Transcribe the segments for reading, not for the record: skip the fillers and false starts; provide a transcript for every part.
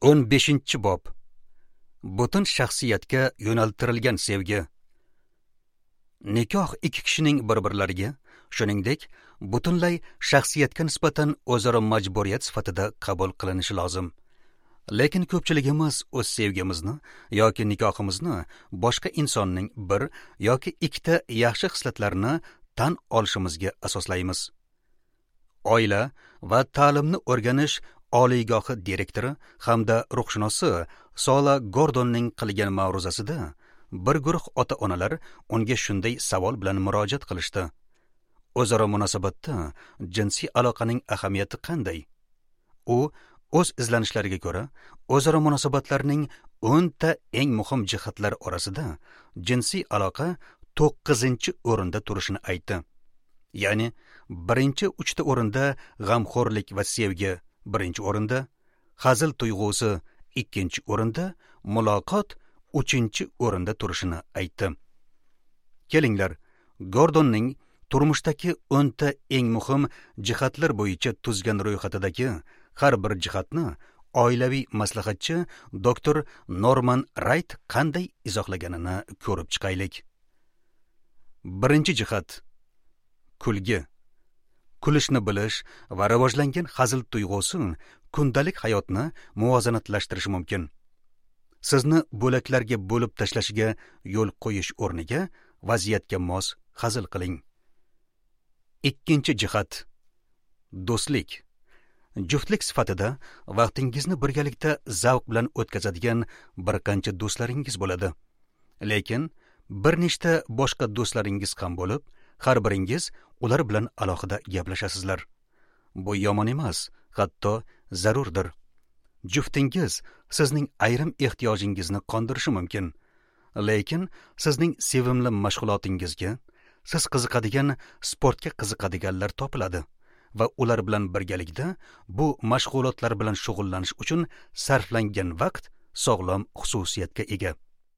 15-bob. Butun shaxsiyatga yo'naltirilgan sevgi. Nikoh ikki kishining bir-birlariga, shuningdek, butunlay shaxsiyatga nisbatan o'zaro majburiyat sifatida qabul qilinishi lozim. Lekin ko'pchiligimiz o'z sevgimizni yoki nikohimizni boshqa insonning bir yoki ikkita yaxshi xislatlarini tan olishimizga asoslaymiz. Oila va ta'limni o'rganish oliygohi direktori hamda ruhshunosi Sola Gordonning qilgan ma'ruzasida bir guruh ota-onalar unga shunday savol bilan murojaat qilishdi. O'zaro munosabatda jinsiy aloqaning ahamiyati qanday? U o'z izlanishlariga ko'ra, o'zaro munosabatlarning 10 ta eng muhim jihatlar orasida jinsiy aloqa 9-o'rinda turishini aytdi. Ya'ni, birinchi 3 ta o'rinda g'amxo'rlik va sevgi, birinchi o'rinda, hazil tuyg'usi ikkinchi o'rinda, muloqot uchinchi o'rinda turishini aytdi. Kelinglar, Gordonning turmushdagi 10 ta eng muhim jihatlar bo'yicha tuzgan ro'yxatidagi har bir jihatni oilaviy maslahatchi doktor Norman Wright qanday izohlaganini ko'rib chiqaylik. Birinchi jihat: kulgi. Kulishni bilish va rivojlangan hazil tuyg'usi kundalik hayotni muvozanatlashtirishi mumkin. Sizni bo'laklarga bo'lib tashlashiga yo'l qo'yish o'rniga vaziyatga mos hazil qiling. Ikkinchi jihat: do'stlik. Juftlik sifatida vaqtingizni birgalikda zavq bilan o'tkazadigan bir qancha do'stlaringiz bo'ladi. Lekin bir nechta boshqa do'stlaringiz ham bo'lib, har biringiz ular bilan alohida gaplashasizlar. Bu yomon emas, hatto zarurdir. Juftingiz sizning ayrim ehtiyojingizni qondirishi mumkin. Lekin sizning sevimli mashg'ulotingizga, siz qiziqadigan sportga qiziqadiganlar topiladi va ular bilan birgalikda bu mashg'ulotlar bilan shug'ullanish uchun sarflangan vaqt sog'lom xususiyatga ega.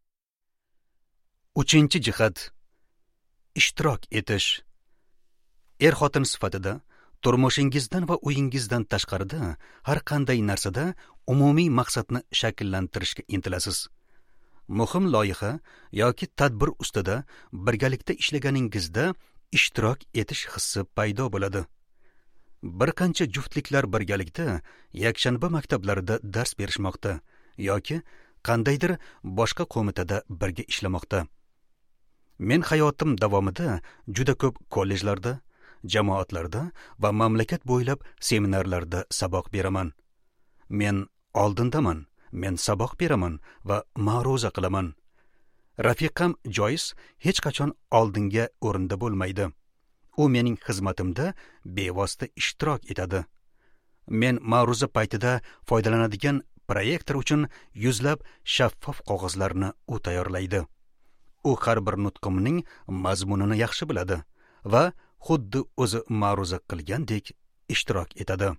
Uchinchi jihat: ishtirok etish. Er-xotin sifatida turmushingizdan va uyingizdan tashqarida har qanday narsada umumiy maqsadni shakllantirishga intilasiz. Muhim loyiha yoki tadbir ustida birgalikda ishlaganingizda ishtirok etish hissi paydo bo'ladi. Bir qancha juftliklar birgalikda yakshanba maktablarida dars berishmoqda yoki qandaydir boshqa qo'mitada birga ishlamoqda. Men hayotim davomida juda ko'p kollejlarda, jamoatlarda va mamlakat bo'ylab seminarlarda saboq beraman. Men oldindaman, men saboq beraman va ma'ruza qilaman. Rafiqam Joyce hech qachon oldinga o'rinda bo'lmaydi. U mening xizmatimda bevosita ishtirok etadi. Men ma'ruza paytida foydalanadigan proyektor uchun yuzlab shaffof qog'ozlarni u tayyorlaydi. U har bir nutqimning mazmunini yaxshi biladi va xuddi o'zi ma'ruza qilgandek ishtirok etadi.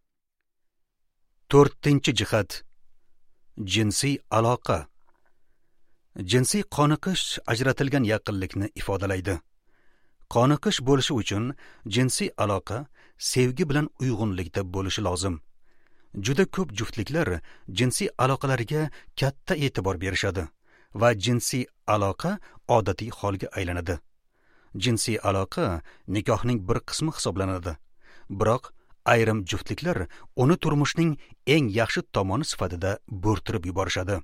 To'rtinchi jihat: jinsiy aloqa. Jinsiy qoniqish ajratilgan yaqinlikni ifodalaydi. Qoniqish bo'lishi uchun jinsiy aloqa sevgi bilan uyg'unlikda bo'lishi lozim. Juda ko'p juftliklar jinsiy aloqalarga katta e'tibor berishadi va jinsiy aloqa odatiy holga aylanadi. Jinsiy aloqa nikohning bir qismi hisoblanadi. Biroq ayrim juftliklar uni turmushning eng yaxshi tomoni sifatida bo'rtirib yuborishadi.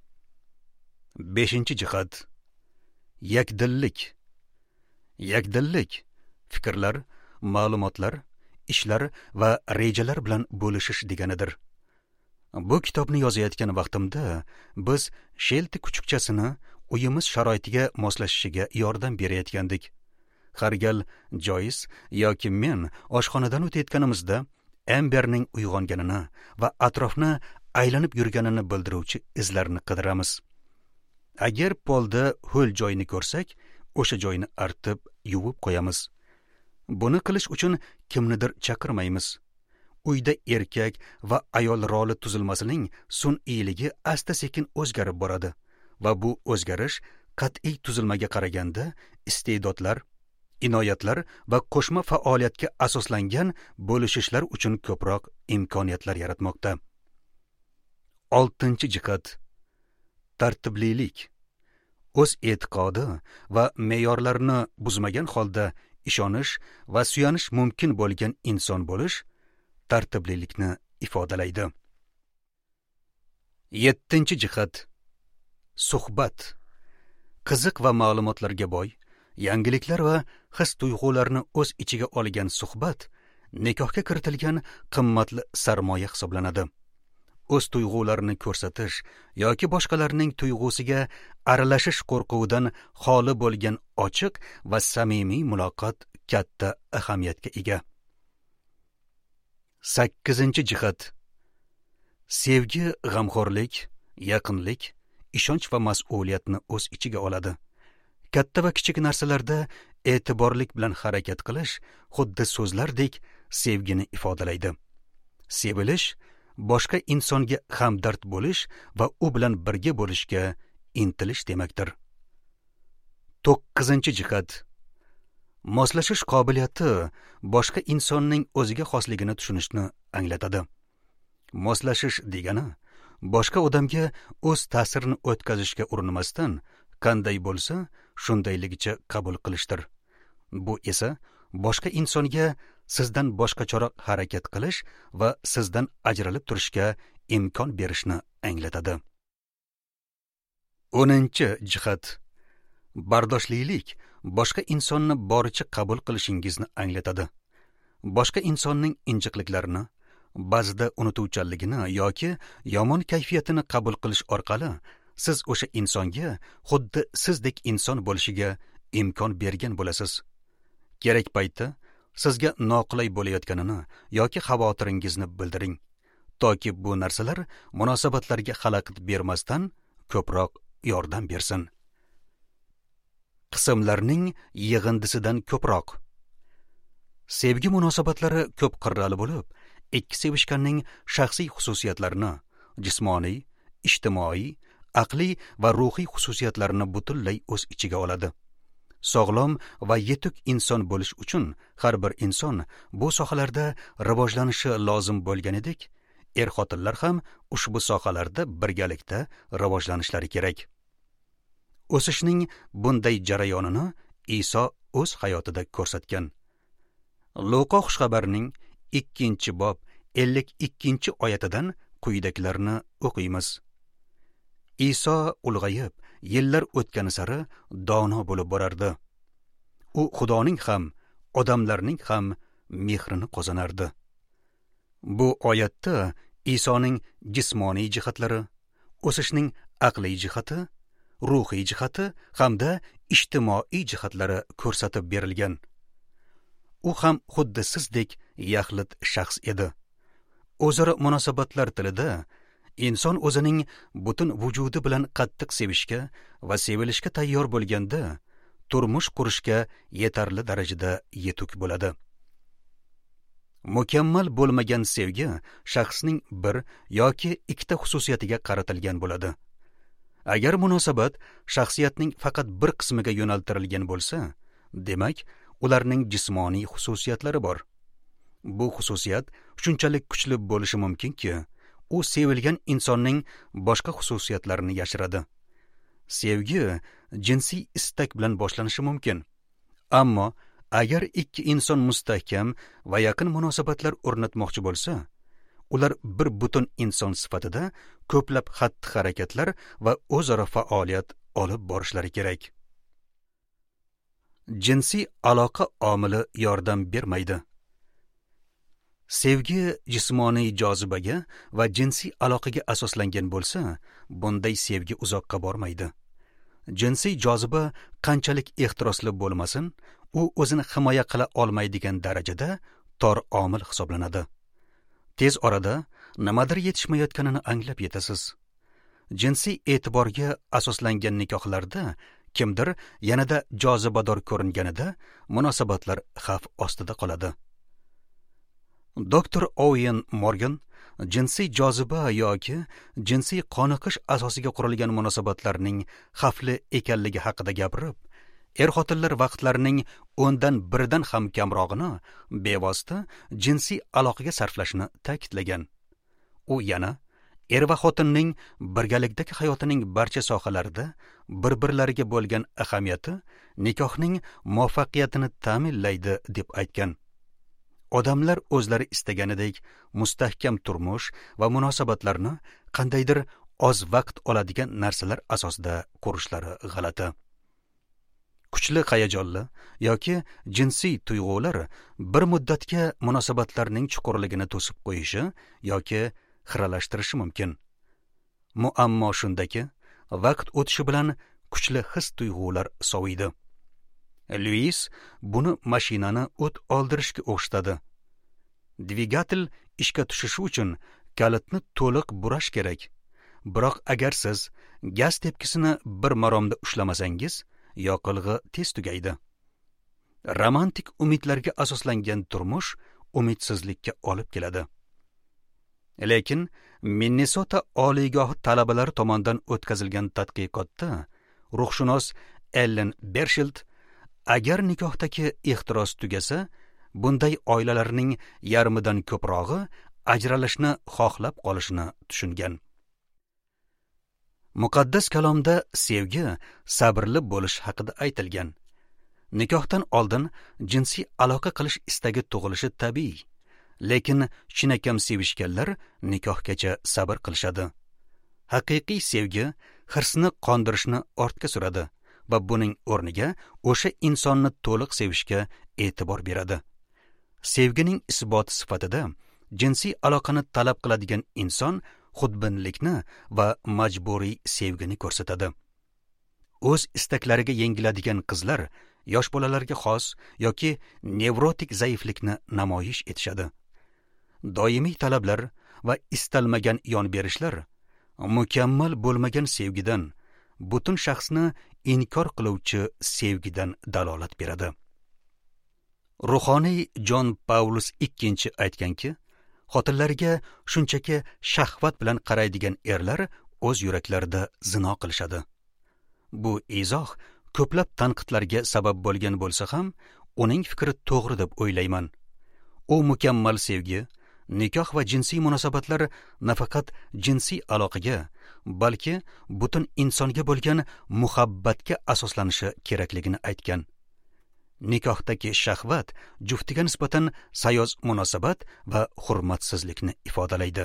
Beshinchi jihat: yakdillik. Yakdillik fikrlar, ma'lumotlar, ishlar va rejalar bilan bo'lishish deganidir. Bu kitobni yozayotgan vaqtimda biz Shelti kuchukchasini uyimiz sharoitiga moslashishiga yordam berayotgandik. Har gal Joyce yoki men oshxonadan o'tayotganimizda Amberning uyg'onganini va atrofni aylanib yurganini bildiruvchi izlarni qidiramiz. Agar polda ho'l joyni ko'rsak, o'sha joyni artib, yuvib qo'yamiz. Buni qilish uchun kimnidir chaqirmaymiz. Uyda erkak va ayol roli tuzilmasining sun'iyligi asta-sekin o'zgarib boradi va bu o'zgarish qat'iy tuzilmaga qaraganda iste'dodlar, inoyatlar va qo'shma faoliyatga asoslangan bo'lishishlar uchun ko'proq imkoniyatlar yaratmoqda. 6 jihat tartiblilik. O'z e'tiqodi va me'yorlarini buzmagan holda ishonish va suyanish mumkin bo'lgan inson bo'lish tartiblilikni ifodalaydi. 7 jihat suhbat. Qiziq va ma'lumotlarga boy, yangiliklar va his-tuyg'ularni o'z ichiga olgan suhbat nikohga kiritilgan qimmatli sarmoya hisoblanadi. O'z tuyg'ularini ko'rsatish yoki boshqalarning tuyg'usiga aralashish qo'rquvidan xoli bo'lgan ochiq va samimiy muloqot katta ahamiyatga ega. 8 jihat sevgi, g'amxo'rlik, yaqinlik, ishonch va mas'uliyatni o'z ichiga oladi. Katta va kichik narsalarda e'tiborlik bilan harakat qilish xuddi so'zlardek sevgini ifodalaydi. Sevilish boshqa insonga hamdard bo'lish va u bilan birga bo'lishga intilish demakdir. 9 jihat moslashish qobiliyati boshqa insonning o'ziga xosligini tushunishni anglatadi. Moslashish degani boshqa odamga o'z ta'sirini o'tkazishga urinmasdan qanday bo'lsa shundayligicha qabul qilishdir. Bu esa boshqa insonga sizdan boshqacharoq harakat qilish va sizdan ajralib turishga imkon berishni anglatadi. 10 jihat bardoshlilik boshqa insonni boricha qabul qilishingizni anglatadi. Boshqa insonning injiqliklarini, ba'zida unutuvchanligini yoki yomon kayfiyatini qabul qilish orqali siz o'sha insonga xuddi sizdek inson bo'lishiga imkon bergan bo'lasiz. Kerak paytda sizga noqulay bo'layotganini yoki xavotiringizni bildiring, toki bu narsalar munosabatlarga xalaqit bermasdan ko'proq yordam bersin. Qismlarning yig'indisidan ko'proq. Sevgi munosabatlari ko'p qirrali bo'lib, ikki sevishganning shaxsiy xususiyatlarini, jismoniy, ijtimoiy, aqliy va ruhiy xususiyatlarini butunlay o'z ichiga oladi. Sog'lom va yetuk inson bo'lish uchun har bir inson bu sohalarda rivojlanishi lozim bo'lganidek, er-xotinlar ham ushbu sohalarda birgalikda rivojlanishlari kerak. O'sishning bunday jarayonini Iso o'z hayotida ko'rsatgan. Luqo xushxabarining 2-bob 52-oyatidan quyidagilarni o'qiymiz. Iso ulg'ayib, yillar o'tgani sari dono bo'lib borardi. U Xudoning ham, odamlarning ham mehrini qozonardi. Bu oyatda Isoning jismoniy jihatlari, o'sishning aqliy jihati, ruhiy jihati hamda ijtimoiy jihatlari ko'rsatib berilgan. U ham xuddi sizdek yaxlit shaxs edi. O'zaro munosabatlar tilida inson o'zining butun vujudi bilan qattiq sevishga va sevilishga tayyor bo'lganda turmush qurishga yetarli darajada yetuk bo'ladi. Mukammal bo'lmagan sevgi shaxsning bir yoki ikkita xususiyatiga qaratilgan bo'ladi. Agar munosabat shaxsiyatning faqat bir qismiga yo'naltirilgan bo'lsa, demak, ularning jismoniy xususiyatlari bor. Bu xususiyat shunchalik kuchli bo'lishi mumkinki, u sevilgan insonning boshqa xususiyatlarini yashiradi. Sevgi jinsiy istak bilan boshlanishi mumkin. Ammo agar ikki inson mustahkam va yaqin munosabatlar o'rnatmoqchi bo'lsa, ular bir butun inson sifatida ko'plab xatti-harakatlar va o'zaro faoliyat olib borishlari kerak. Jinsiy aloqa omili yordam bermaydi. Sevgi jismoniy jozibaga va jinsiy aloqaga asoslangan bo'lsa, bunday sevgi uzoqqa bormaydi. Jinsiy joziba qanchalik ehtirosli bo'lmasin, u o'zini himoya qila olmaydigan darajada tor omil hisoblanadi. Tez orada nimadir yetishmayotganini anglab yetasiz. Jinsiy e'tiborga asoslangan nikohlarda kimdir yanada jozibador ko'ringanida munosabatlar xavf ostida qoladi. Dr. Owen Morgan jinsiy joziba yoki jinsiy qoniqish asosiga qurilgan munosabatlarning xavfli ekanligi haqida gapirib, er-xotinlar vaqtlarining 1/10 ham kamrog'ini bevosita jinsiy aloqaga sarflashni ta'kidlagan. U yana er va xotinning birgalikdagi hayotining barcha sohalarida bir-birlariga bo'lgan ahamiyati nikohning muvaffaqiyatini ta'minlaydi deb aytgan. Odamlar o'zlari istaganidek mustahkam turmush va munosabatlarni qandaydir oz vaqt oladigan narsalar asosida qurishlari g'alati. Kuchli hayajonli yoki jinsiy tuyg'ular bir muddatga munosabatlarning chuqurligini to'sib qo'yishi yoki xiralashtirishi mumkin. Muammo shundaki, vaqt o'tishi bilan kuchli his-tuyg'ular soviydi. Luis buni mashinani o't oldirishga o'xshatadi. Dvigatel ishga tushishi uchun kalitni to'liq burash kerak. Biroq agar siz gaz tepkisini bir maromda ushlamasangiz, yoqilg'i tez tugaydi. Romantik umidlarga asoslangan turmush umidsizlikka olib keladi. Lekin Minnesota oliygohi talabalari tomonidan o'tkazilgan tadqiqotda ruhshunos Ellen Bershild agar nikohdagi ehtiros tugasa, bunday oilalarning yarmidan ko'prog'i ajralishni xohlab qolishini tushungan. Muqaddas kalomda sevgi sabrli bo'lish haqida aytilgan. Nikohdan oldin jinsiy aloqa qilish istagi tug'ilishi tabiiy, lekin chinakam sevishganlar nikohgacha sabr qilishadi. Haqiqiy sevgi hirsni qondirishni ortga suradi va buning o'rniga o'sha insonni to'liq sevishga e'tibor beradi. Sevgining isboti sifatida jinsiy aloqani talab qiladigan inson xudbinlikni va majburiy sevgini ko'rsatadi. O'z istaklariga yengiladigan qizlar yosh bolalarga xos yoki nevrotik zaiflikni namoyish etishadi. Doimiy talablar va istalmagan yon berishlar mukammal bo'lmagan sevgidan, butun shaxsni inkor qiluvchi sevgidan dalolat beradi. Ruhoniy Jon Paulus II aytganki, xotinlarga shunchaki shahvat bilan qaraydigan erlar o'z yuraklarida zino qilishadi. Bu izoh ko'plab tanqidlarga sabab bo'lgan bo'lsa ham, uning fikri to'g'ri deb o'ylayman. U mukammal sevgi, nikoh va jinsiy munosabatlar nafaqat jinsiy aloqaga, balki butun insonga bo'lgan muhabbatga asoslanishi kerakligini aytgan. Nikohdagi shahvat juftiga nisbatan sayoz munosabat va hurmatsizlikni ifodalaydi.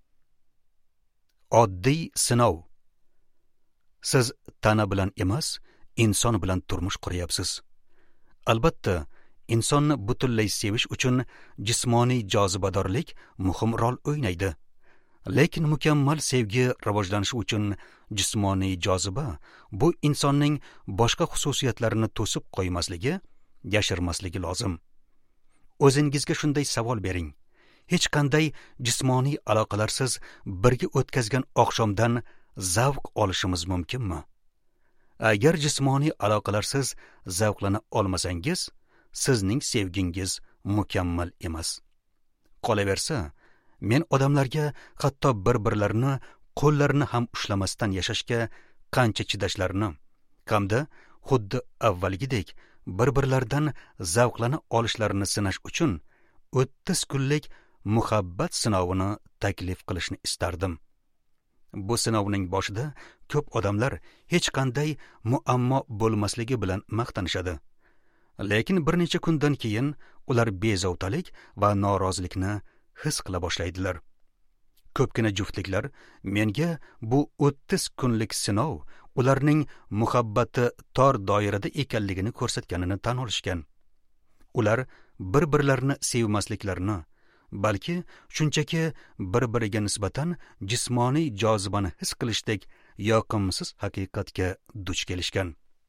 Oddiy sinov. Siz tana bilan emas, inson bilan turmush quryapsiz. Albatta, insonni butunlay sevish uchun jismoniy jozibadorlik muhim rol o'ynaydi. Lekin mukammal sevgi rivojlanishi uchun jismoniy joziba bu insonning boshqa xususiyatlarini to'sib qo'ymasligi, yashirmasligi lozim. O'zingizga shunday savol bering. Hech qanday jismoniy aloqalarsiz birga o'tkazgan oqshomdan zavq olishimiz mumkinmi? Agar jismoniy aloqalarsiz zavqlana olmasangiz, sizning sevgingiz mukammal emas. Qolaversa, men odamlarga hatto bir-birlarini qo'llarini ham ushlamasdan yashashga qancha chidashlarini, hamda xuddi avvalgidek bir-birlaridan zavqlana olishlarini sinash uchun 30 kunlik muhabbat sinovini taklif qilishni istardim. Bu sinovning boshida ko'p odamlar hech qanday muammo bo'lmasligi bilan maqtanishadi. Lekin bir necha kundan keyin ular bezovtalik va norozilikni his qila boshlaydilar. Ko'pgina juftliklar menga bu 30 kunlik sinov ularning muhabbati tor doirada ekanligini ko'rsatganini tan olishgan. Ular bir-birlarini sevmasliklarini, balki shunchaki bir-biriga nisbatan jismoniy jozibani his qilishdek yoqimsiz haqiqatga duch kelishgan.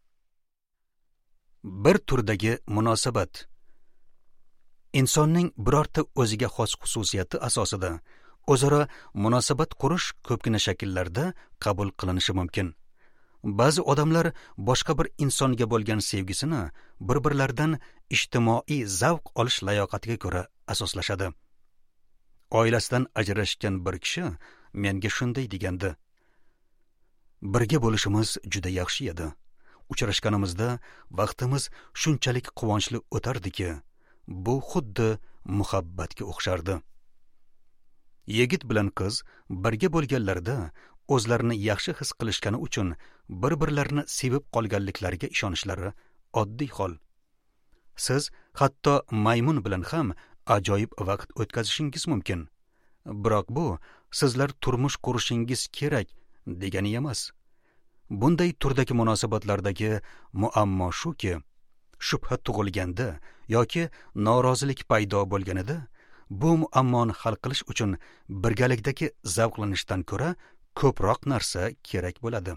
Bir turdagi munosabat. Insonning birorta o'ziga xos xususiyati asosida o'zaro munosabat qurish ko'pgina shakllarda qabul qilinishi mumkin. Ba'zi odamlar boshqa bir insonga bo'lgan sevgisini bir-birlaridan ijtimoiy zavq olish layoqatiga ko'ra asoslashadi. Oilasidan ajrashgan bir kishi menga shunday degandi: birga bo'lishimiz juda yaxshi edi. Uchrashganimizda vaqtimiz shunchalik quvonchli o'tardiki, bu xuddi muhabbatga o'xshardi. Yigit bilan qiz birga bo'lganlarida o'zlarini yaxshi his qilishgani uchun bir-birlarini sevib qolganliklariga ishonishlari oddiy hol. Siz hatto maymun bilan ham ajoyib vaqt o'tkazishingiz mumkin. Biroq bu sizlar turmush qurishingiz kerak degani emas. Bunday turdagi munosabatlardagi muammo shuki, shubha tug'ilganda yoki norozilik paydo bo'lganida bu muammoni hal qilish uchun birgalikdagi zavqlanishdan ko'ra ko'proq narsa kerak bo'ladi.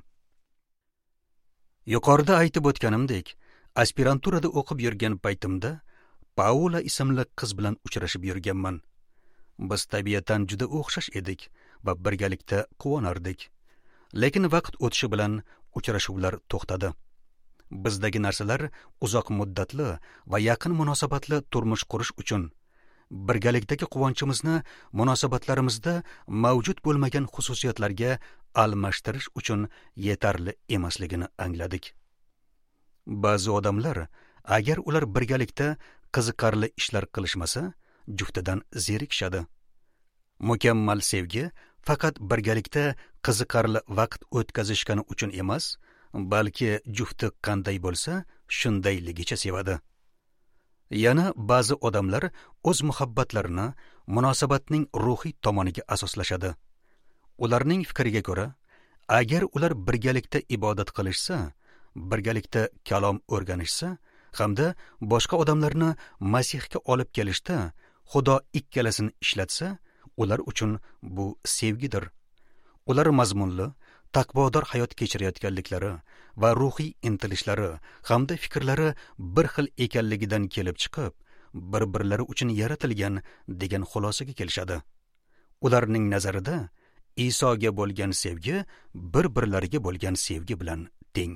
Yuqorida aytib o'tganimdek, aspiranturada o'qib yurgan paytimda Paula ismli qiz bilan uchrashib yurganman. Biz tabiatan juda o'xshash edik va birgalikda quvonardik. Lekin vaqt o'tishi bilan uchrashuvlar to'xtadi. Bizdagi narsalar uzoq muddatli va yaqin munosabatli turmush qurish uchun birgalikdagi quvonchimizni munosabatlarimizda mavjud bo'lmagan xususiyatlarga almashtirish uchun yetarli emasligini angladik. Ba'zi odamlar agar ular birgalikda qiziqarli ishlar qilishmasa, juftidan zerikishadi. Mukammal sevgi faqat birgalikda qiziqarli vaqt o'tkazishgani uchun emas, balki jufti qanday bo'lsa, shundayligicha sevadi. Yana ba'zi odamlar o'z muhabbatlarini munosabatning ruhiy tomoniga asoslashadi. Ularning fikriga ko'ra, agar ular birgalikda ibodat qilishsa, birgalikda kalom o'rganishsa, hamda boshqa odamlarni Masihga olib kelishda Xudo ikkalasini ishlatsa, ular uchun bu sevgidir. Ular mazmunli, taqvodor hayot kechirayotganliklari va ruhiy intilishlari hamda fikrlari bir xil ekanligidan kelib chiqib, bir-birlari uchun yaratilgan degan xulosaga kelishadi. Ularning nazarida Isoga bo'lgan sevgi bir-birlariga bo'lgan sevgi bilan teng.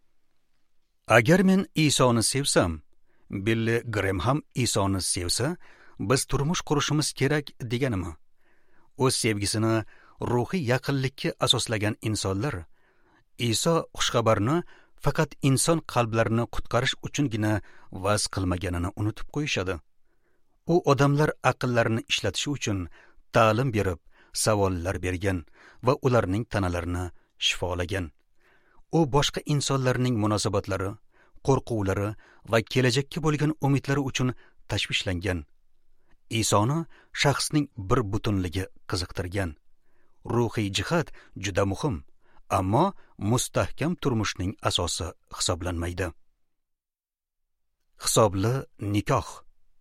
Agar men Isoni sevsam, Billy Graham ham Isoni sevsa, biz turmush qurishimiz kerak deganimi? O'z sevgisini ruhiy yaqinlikka asoslagan insonlar Iso xushxabarni faqat inson qalblarini qutqarish uchungina va'z qilmaganini unutib qo'yishadi. U odamlar aqllarini ishlatishi uchun ta'lim berib, savollar bergan va ularning tanalarini shifolagan. U boshqa insonlarning munosabatlari, qo'rquvlari va kelajakka bo'lgan umidlari uchun tashvishlangan. Isoni shaxsning bir butunligi qiziqtirgan. Ruhiy jihat juda muhim, ammo mustahkam turmushning asosi hisoblanmaydi. Hisobli nikoh.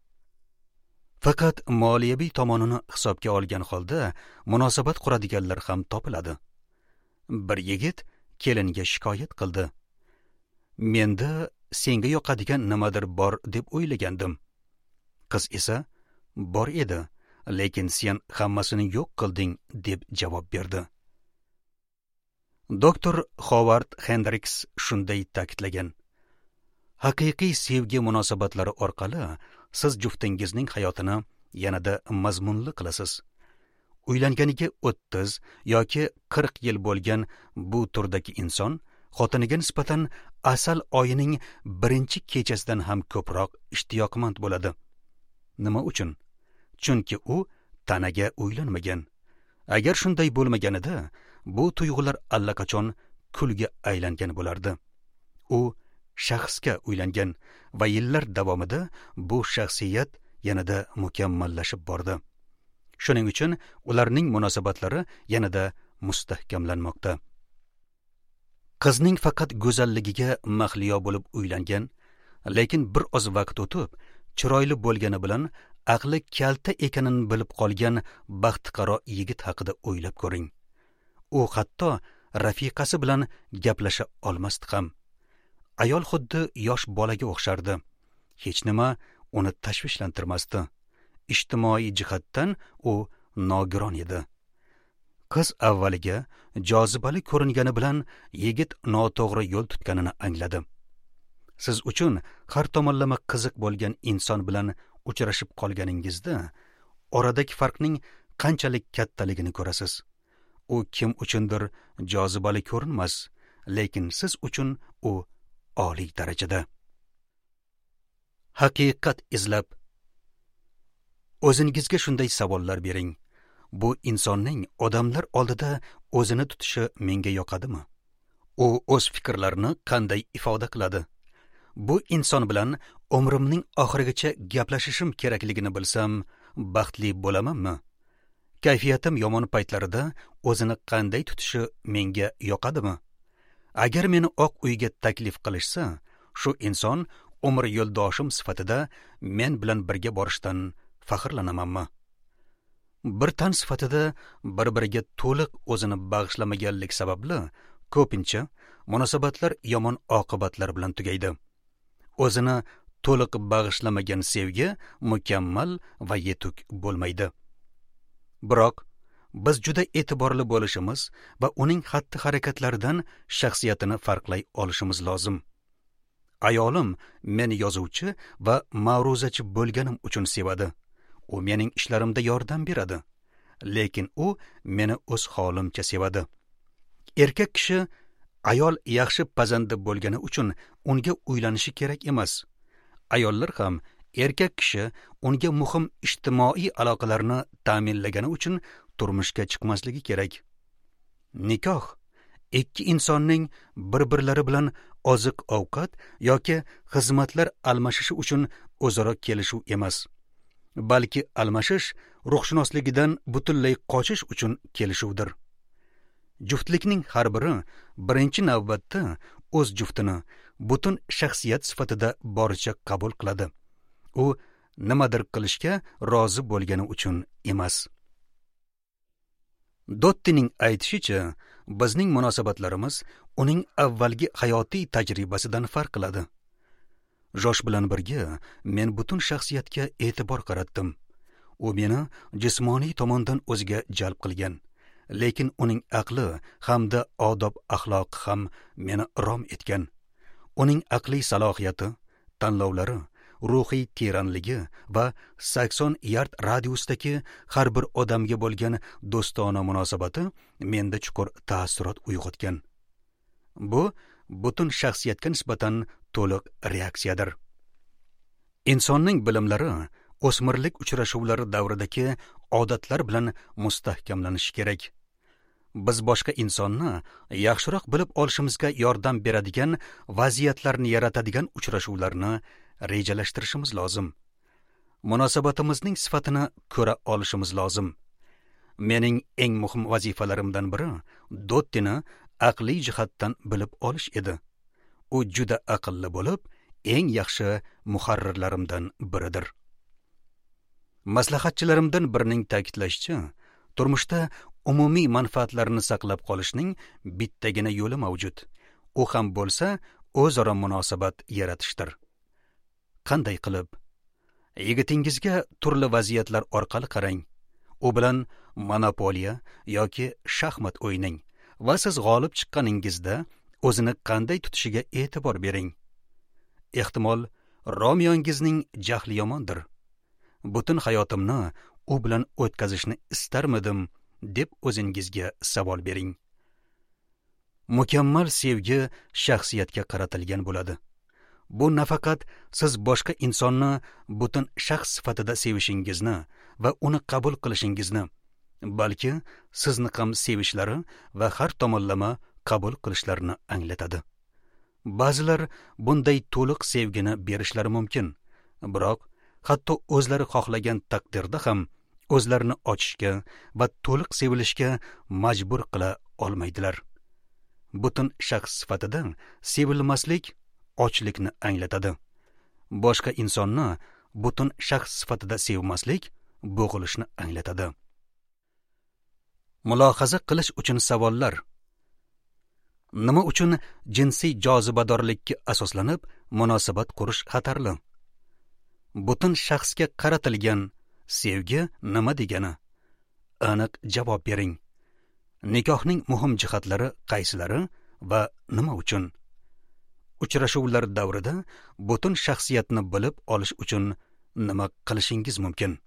Faqat moliyaviy tomonini hisobga olgan holda munosabat quradiganlar ham topiladi. Bir yigit kelinga shikoyat qildi. Menda senga yoqadigan nimadir bor deb o'ylagandim. Qiz esa bor edi, lekin sen hammasini yo'q qilding deb javob berdi. Doktor Howard Hendricks shunday ta'kidlagan. Haqiqiy sevgi munosabatlari orqali siz juftingizning hayotini yanada mazmunli qilasiz. Uylanganiga 30 yoki 40 yil bo'lgan bu turdagi inson xotiniga nisbatan asal oyining birinchi kechasidan ham ko'proq ishtiyoqmand bo'ladi. Nima uchun? Chunki u tanaga uylanmagan. Agar shunday bo'lmaganida, bu tuyg'ular allaqachon kulga aylangan bo'lardi. U shaxsga uylangan va yillar davomida bu shaxsiyat yanada mukammallashib bordi. Shuning uchun ularning munosabatlari yanada mustahkamlanmoqda. Qizning faqat go'zalligiga mahliyo bo'lib uylangan, lekin bir oz vaqt o'tib, chiroyli bo'lgani bilan aqli kalta ekanini bilib qolgan baxtiqaro yigit haqida o'ylab ko'ring. U hatto rafiqasi bilan gaplasha olmasdi ham. Ayol xuddi yosh bolaga o'xshardi. Hech nima uni tashvishlantirmasdi. Ijtimoiy jihatdan u nogiron edi. Qiz avvaliga jozibali ko'ringani bilan yigit noto'g'ri yo'l tutganini angladi. Siz uchun har tomonlama qiziq bo'lgan inson bilan uchrashib qolganingizda oradagi farqning qanchalik kattaligini ko'rasiz. U kim uchundir jozibali ko'rinmas, lekin siz uchun u oliy darajada. Haqiqat izlab. O'zingizga shunday savollar bering. bu insonning odamlar oldida o'zini tutishi menga yoqadimi? U o'z fikrlarini qanday ifoda qiladi? Bu inson bilan umrimning oxirigacha gaplashishim kerakligini bilsam, baxtli bo'lamanmi? Kayfiyatim yomon paytlarida o'zini qanday tutishi menga yoqadimi? Agar meni Oq uyga taklif qilishsa, shu inson umr yo'ldoshim sifatida men bilan birga borishdan faxrlanamanmi? Bir tan sifatida bir-biriga to'liq o'zini bag'ishlamaganlik sababli ko'pincha munosabatlar yomon oqibatlar bilan tugaydi. O'zini to'liq bag'ishlamagan sevgi mukammal va yetuk bo'lmaydi. Biroq biz juda e'tiborli bo'lishimiz va uning xatti-harakatlaridan shaxsiyatini farqlay olishimiz lozim. Ayolim meni yozuvchi va ma'ruzachi bo'lganim uchun sevadi. U mening ishlarimda yordam beradi, lekin u meni o'z holimcha sevadi. Erkak kishi ayol yaxshi pazanda bo'lgani uchun unga uylanishi kerak emas. Ayollar ham erkak kishi unga muhim ijtimoiy aloqalarni ta'minlagani uchun turmushga chiqmasligi kerak. Nikoh ikki insonning bir-birlari bilan oziq-ovqat yoki xizmatlar almashishi uchun o'zaro kelishuv emas, balki almashish ruhshunosligidan butunlay qochish uchun kelishuvdir. Juftlikning har biri birinchi navbatda o'z juftini butun shaxsiyat sifatida boricha qabul qiladi. U nimadir qilishga rozi bo'lgani uchun emas. Dottining aytishicha, bizning munosabatlarimiz uning avvalgi hayotiy tajribasidan farq qiladi. Josh bilan birga men butun shaxsiyatga e'tibor qaratdim. U meni jismoniy tomondan o'ziga jalb qilgan, lekin uning aqli hamda odob-axloqi ham meni rom etgan. Uning aqliy salohiyati, tanlovlari, ruhiy teranligi va 80 yard radiusdagi har bir odamga bo'lgan do'stona munosabati menda chuqur ta'ssurot uyg'otgan. Bu butun shaxsiyatga nisbatan to'liq reaksiyadir. Insonning bilimlari o'smirlik uchrashuvlari davridagi odatlar bilan mustahkamlanishi kerak. Biz boshqa insonni yaxshiroq bilib olishimizga yordam beradigan vaziyatlarni yaratadigan uchrashuvlarni rejalashtirishimiz lozim. Munosabatimizning sifatini ko'ra olishimiz lozim. Mening eng muhim vazifalarimdan biri Dottini aqliy jihatdan bilib olish edi. U juda aqlli bo'lib, eng yaxshi muharrirlarimdan biridir. Maslahatchilarimdan birining ta'kidlashicha, turmushda umumiy manfaatlarni saqlab qolishning bittagina yo'li mavjud. U ham bo'lsa, o'zaro munosabat yaratishdir. Qanday qilib? Yigitingizga turli vaziyatlar orqali qarang. U bilan monopoliya yoki shaxmat o'yning va siz g'olib chiqqaningizda o'zini qanday tutishiga e'tibor bering. Ehtimol, Romiyongizning jahli yomondir. Butun hayotimni u bilan o'tkazishni istarmidim deb o'zingizga savol bering. Mukammal sevgi shaxsiyatga qaratilgan bo'ladi. Bu nafaqat siz boshqa insonni butun shaxs sifatida sevishingizni va uni qabul qilishingizni, balki sizni ham sevishlari va har tomonlama qabul qilishlarini anglatadi. Ba'zilar bunday to'liq sevgini berishlari mumkin, biroq hatto o'zlari xohlagan taqdirda ham o'zlarini ochishga va to'liq sevilishga majbur qila olmaydilar. Butun shaxs sifatida sevilmaslik ochlikni anglatadi. Boshqa insonni butun shaxs sifatida sevmaslik bo'g'ilishni anglatadi. Mulohaza qilish uchun savollar. Nima uchun jinsiy jozibadorlikka asoslanib munosabat qurish xatarli? Butun shaxsga qaratilgan sevgi nima degani? Aniq javob bering. Nikohning muhim jihatlari qaysilari va nima uchun? Uchrashuvlar davrida butun shaxsiyatni bilib olish uchun nima qilishingiz mumkin?